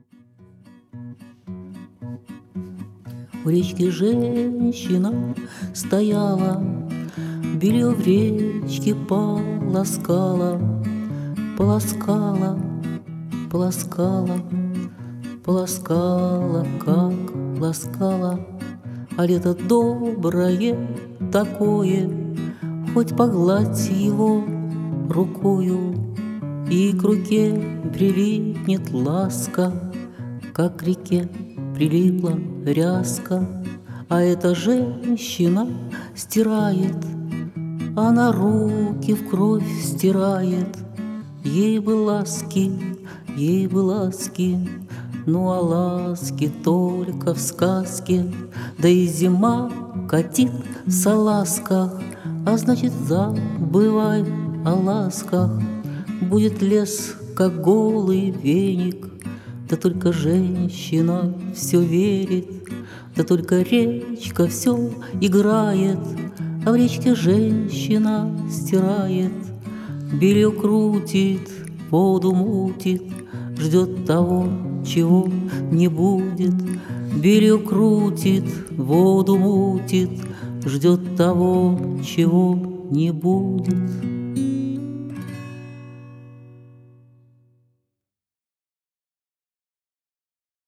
У речки женщина стояла, белье в речке полоскала, полоскала, полоскала, полоскала, как ласкала. А лето доброе такое, хоть погладь его рукою, и к руке прилипнет ласка, как к реке прилипла ряска. А эта женщина стирает, она руки в кровь стирает. Ей бы ласки, ей бы ласки, ну а ласки только в сказке. Да и зима катит в салазках, а значит, забывай о ласках. Будет лес, как голый веник, да только женщина все верит, да только речка все играет, а в речке женщина стирает. Белье крутит, воду мутит, ждет того, чего не будет. Белье крутит, воду мутит, ждет того, чего не будет.